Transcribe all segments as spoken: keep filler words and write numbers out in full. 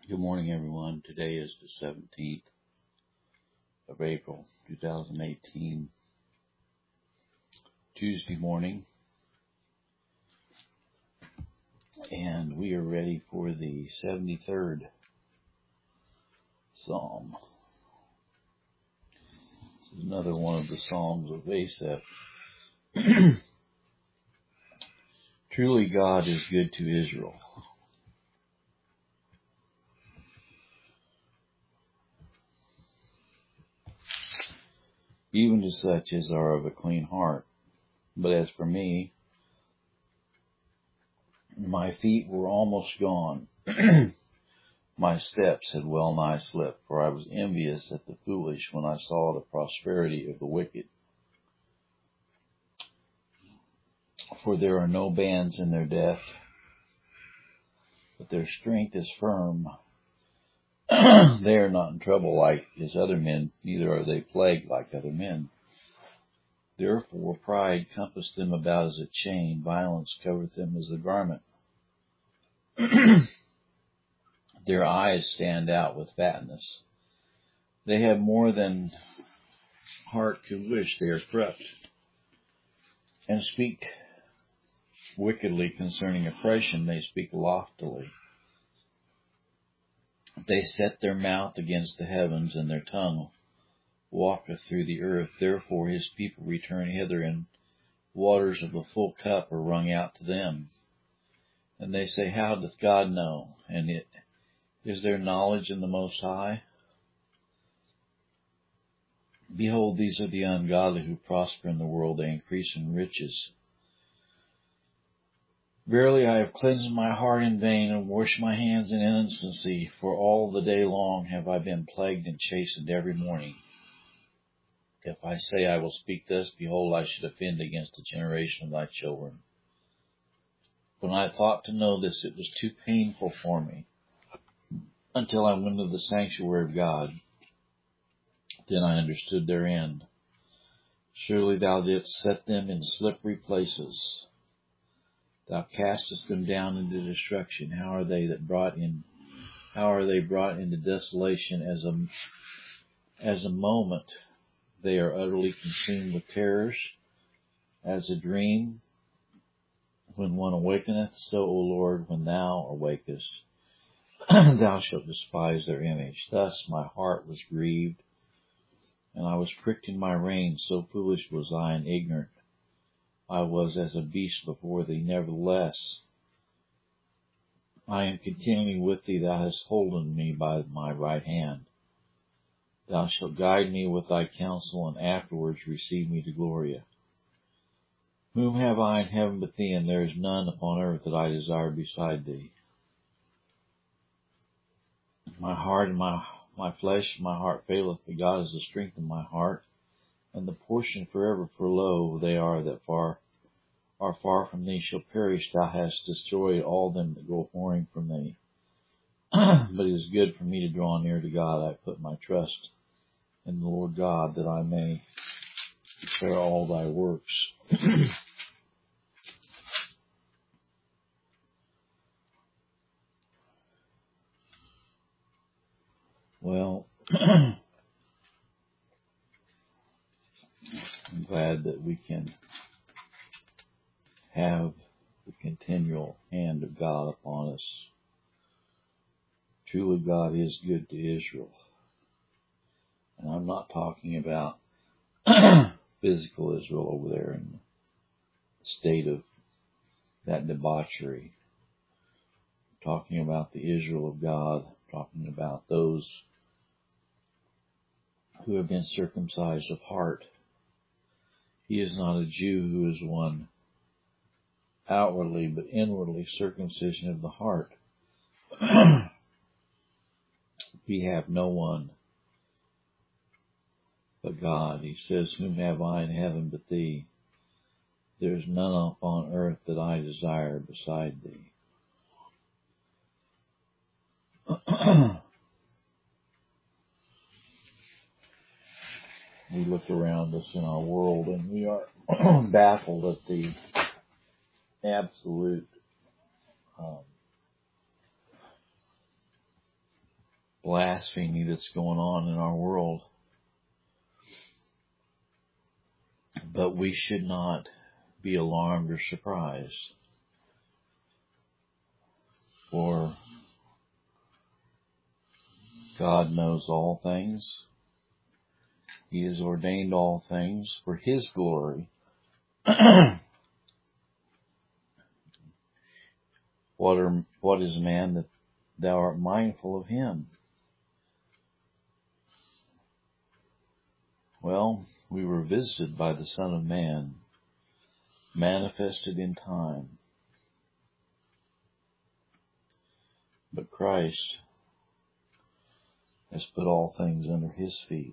Good morning, everyone. Today is the seventeenth of April, two thousand eighteen, Tuesday morning, and we are ready for the seventy-third Psalm. This is another one of the Psalms of Asaph. Truly God is good to Israel. Even to such as are of a clean heart. But as for me, my feet were almost gone. My steps had well nigh slipped, for I was envious at the foolish when I saw the prosperity of the wicked. For there are no bands in their death, but their strength is firm. They are not in trouble like as other men, neither are they plagued like other men. Therefore pride compassed them about as a chain, violence covereth them as a garment. Their eyes stand out with fatness. They have more than heart could wish. They are corrupt, and speak wickedly concerning oppression. They speak loftily. They set their mouth against the heavens, and their tongue walketh through the earth. Therefore his people return hither, and waters of a full cup are wrung out to them. And they say, how doth God know? And it is there knowledge in the Most High? Behold, these are the ungodly who prosper in the world. They increase in riches. Verily I have cleansed my heart in vain, and washed my hands in innocency, for all the day long have I been plagued and chastened every morning. If I say I will speak thus, behold, I should offend against the generation of thy children. When I thought to know this, it was too painful for me, until I went into the sanctuary of God. Then I understood their end. Surely thou didst set them in slippery places. Thou castest them down into destruction. How are they that brought in? How are they brought into desolation? As a as a moment, they are utterly consumed with terrors. As a dream, when one awakeneth, so, O Lord, when thou awakest, thou shalt despise their image. Thus my heart was grieved, and I was pricked in my reins. So foolish was I and ignorant. I was as a beast before thee. Nevertheless, I am continually with thee. Thou hast holden me by my right hand. Thou shalt guide me with thy counsel, and afterwards receive me to glory. Whom have I in heaven but thee? And there is none upon earth that I desire beside thee. My heart and my my flesh and my heart faileth, but God is the strength of my heart, and the portion forever. For lo, they are that far are far from thee shall perish. Thou hast destroyed all them that go whoring from thee. But it is good for me to draw near to God. I put my trust in the Lord God, that I may declare all thy works. Well, I'm glad that we can have the continual hand of God upon us. Truly God is good to Israel. And I'm not talking about physical Israel over there in the state of that debauchery. I'm talking about the Israel of God. I'm talking about those who have been circumcised of heart. He is not a Jew who is one outwardly, but inwardly circumcision of the heart. We have no one but God. He says, whom have I in heaven but thee? There is none upon earth that I desire beside thee. We look around us in our world, and we are baffled at the absolute um, blasphemy that's going on in our world. But we should not be alarmed or surprised. For God knows all things. He has ordained all things for His glory. What are, what is man that thou art mindful of him? Well, we were visited by the Son of Man, manifested in time. But Christ has put all things under His feet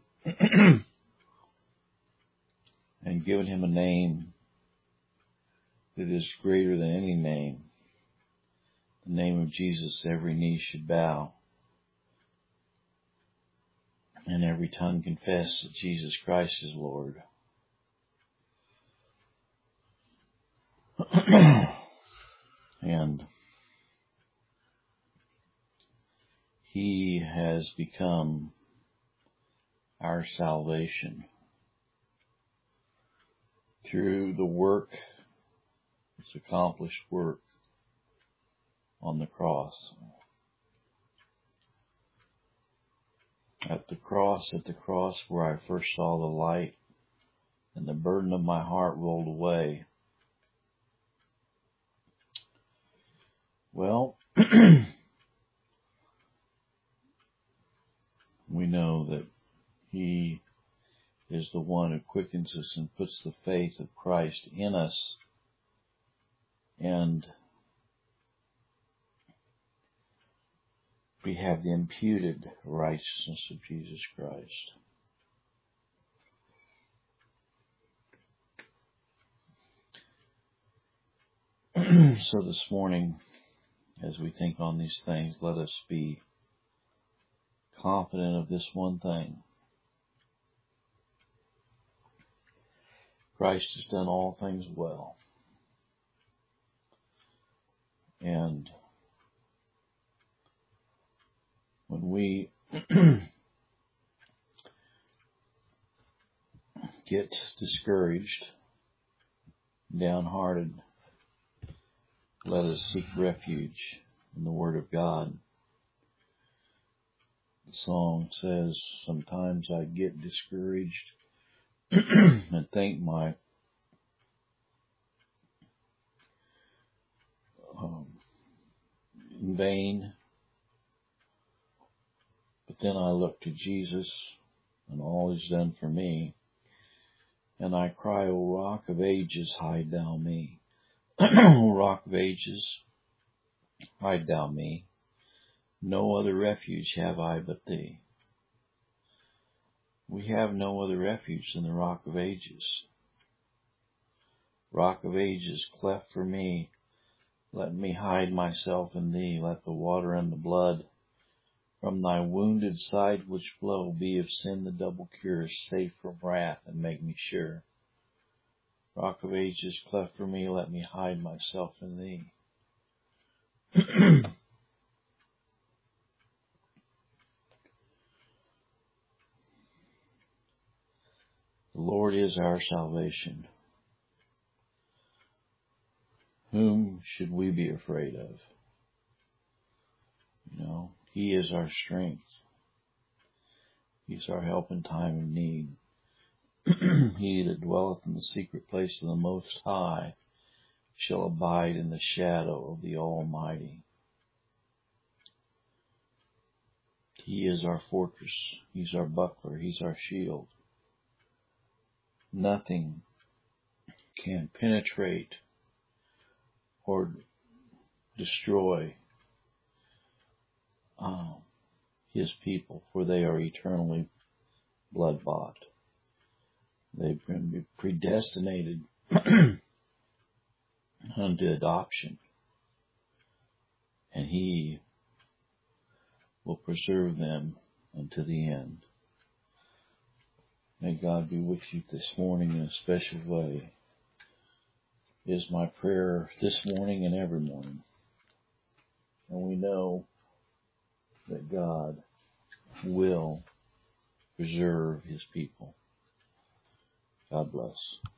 and given Him a name that is greater than any name. The name of Jesus, every knee should bow, and every tongue confess that Jesus Christ is Lord. And He has become our salvation through the work, His accomplished work on the cross. At the cross, at the cross where I first saw the light and the burden of my heart rolled away. Well, we know that He is the one who quickens us and puts the faith of Christ in us, and we have the imputed righteousness of Jesus Christ. So this morning, as we think on these things, let us be confident of this one thing. Christ has done all things well. And when we get discouraged, downhearted, let us seek refuge in the Word of God. The song says, sometimes I get discouraged and think my um, in vain. But then I look to Jesus and all He's done for me, and I cry, O Rock of Ages, hide thou me. O Rock of Ages, hide thou me. No other refuge have I but Thee. We have no other refuge than the Rock of Ages. Rock of Ages, cleft for me, let me hide myself in Thee. Let the water and the blood from Thy wounded side which flow be of sin the double cure, safe from wrath and make me sure. Rock of Ages, cleft for me, let me hide myself in Thee. The Lord is our salvation. Whom should we be afraid of? You know, He is our strength. He's our help in time of need. He that dwelleth in the secret place of the Most High shall abide in the shadow of the Almighty. He is our fortress. He's our buckler. He's our shield. Nothing can penetrate or destroy um, His people, for they are eternally blood-bought. They've been predestinated unto adoption, and He will preserve them unto the end. May God be with you this morning in a special way, is my prayer this morning and every morning. And we know that God will preserve his people. God bless.